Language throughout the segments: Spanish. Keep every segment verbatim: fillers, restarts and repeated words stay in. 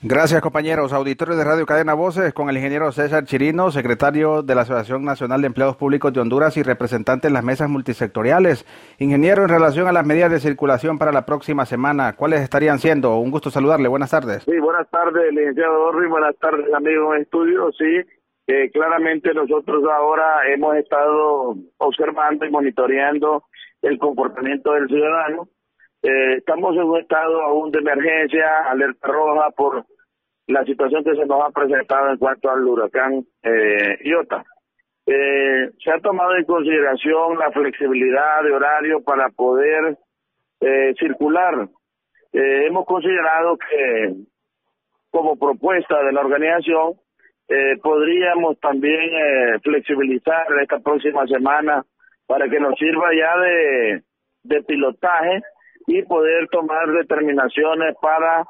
Gracias, compañeros. Auditorio de Radio Cadena Voces con el ingeniero César Chirino, secretario de la Asociación Nacional de Empleados Públicos de Honduras y representante en las mesas multisectoriales. Ingeniero, en relación a las medidas de circulación para la próxima semana, ¿cuáles estarían siendo? Un gusto saludarle. Buenas tardes. Sí, buenas tardes, licenciado Dorri. Buenas tardes, amigos en estudio. Sí, eh, claramente nosotros ahora hemos estado observando y monitoreando el comportamiento del ciudadano. Eh, estamos en un estado aún de emergencia, alerta roja por la situación que se nos ha presentado en cuanto al huracán eh, Iota. Eh, se ha tomado en consideración la flexibilidad de horario para poder eh, circular. Eh, hemos considerado que, como propuesta de la organización, eh, podríamos también eh, flexibilizar esta próxima semana para que nos sirva ya de, de pilotaje y poder tomar determinaciones para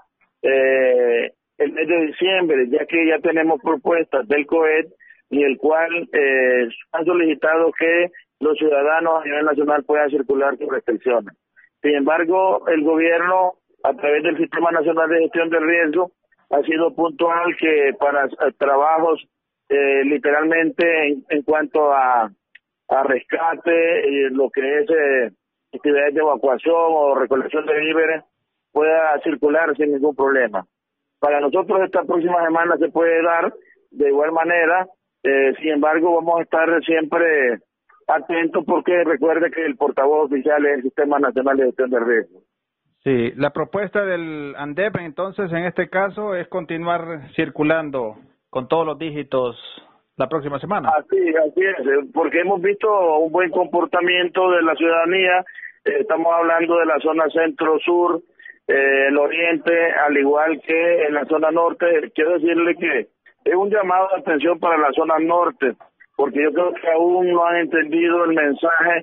eh, el mes de diciembre, ya que ya tenemos propuestas del COED y el cual eh, han solicitado que los ciudadanos a nivel nacional puedan circular sin restricciones. Sin embargo, el gobierno, a través del Sistema Nacional de Gestión de Riesgo, ha sido puntual que para eh, trabajos eh, literalmente en, en cuanto a, a rescate, y lo que es eh, actividades de evacuación o recolección de víveres, pueda circular sin ningún problema. Para nosotros esta próxima semana se puede dar de igual manera, eh, sin embargo vamos a estar siempre atentos porque recuerde que el portavoz oficial es el Sistema Nacional de Gestión de Riesgo. Sí, la propuesta del ANDEP entonces en este caso es continuar circulando con todos los dígitos la próxima semana. Así, así es, porque hemos visto un buen comportamiento de la ciudadanía, eh, estamos hablando de la zona centro-sur, eh, el oriente, al igual que en la zona norte. Quiero decirle que es un llamado de atención para la zona norte, porque yo creo que aún no han entendido el mensaje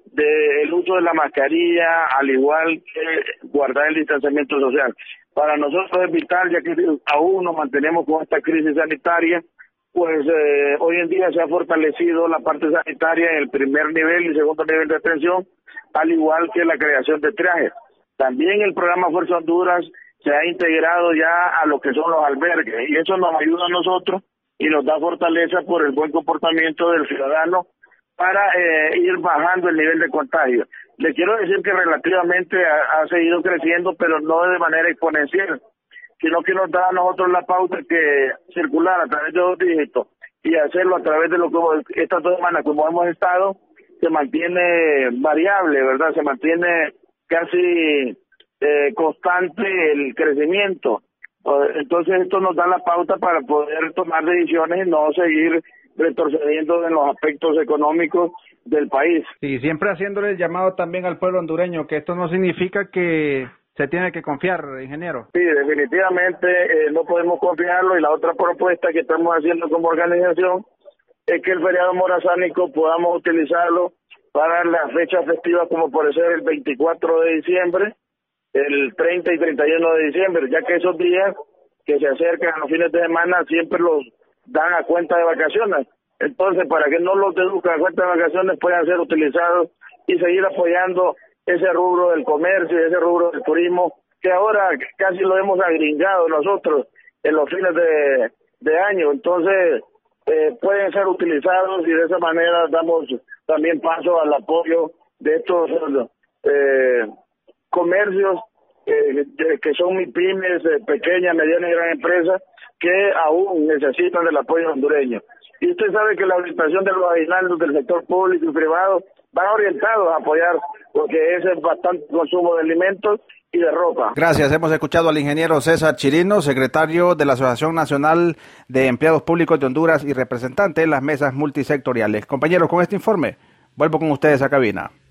del uso de la mascarilla, al igual que guardar el distanciamiento social. Para nosotros es vital, ya que aún nos mantenemos con esta crisis sanitaria, pues eh, hoy en día se ha fortalecido la parte sanitaria en el primer nivel y segundo nivel de atención, al igual que la creación de triajes. También el programa Fuerza Honduras se ha integrado ya a lo que son los albergues y eso nos ayuda a nosotros y nos da fortaleza por el buen comportamiento del ciudadano para eh, ir bajando el nivel de contagio. Le quiero decir que relativamente ha, ha seguido creciendo, pero no de manera exponencial, sino que nos da a nosotros la pauta que circular a través de dos dígitos y hacerlo a través de lo que estas dos semanas, como hemos estado, se mantiene variable, ¿verdad? Se mantiene casi eh, constante el crecimiento. Entonces esto nos da la pauta para poder tomar decisiones y no seguir retrocediendo en los aspectos económicos del país. Sí, siempre haciéndole el llamado también al pueblo hondureño, que esto no significa que se tiene que confiar, ingeniero. Sí, definitivamente eh, no podemos confiarlo, y la otra propuesta que estamos haciendo como organización es que el feriado morazánico podamos utilizarlo para las fechas festivas, como puede ser el veinticuatro de diciembre, el treinta y treinta y uno de diciembre, ya que esos días que se acercan a los fines de semana siempre los dan a cuenta de vacaciones. Entonces, para que no los deduzcan a cuenta de vacaciones, puedan ser utilizados y seguir apoyando ese rubro del comercio y ese rubro del turismo, que ahora casi lo hemos agringado nosotros en los fines de, de año. Entonces, eh, pueden ser utilizados y de esa manera damos también paso al apoyo de estos eh, comercios eh, de, que son MIPYMES, eh, pequeñas, medianas y gran empresas, que aún necesitan del apoyo hondureño. Y usted sabe que la orientación de los aguinaldos del sector público y privado van orientados a apoyar, porque ese es bastante consumo de alimentos y de ropa. Gracias. Hemos escuchado al ingeniero César Chirino, secretario de la Asociación Nacional de Empleados Públicos de Honduras y representante en las mesas multisectoriales. Compañeros, con este informe vuelvo con ustedes a cabina.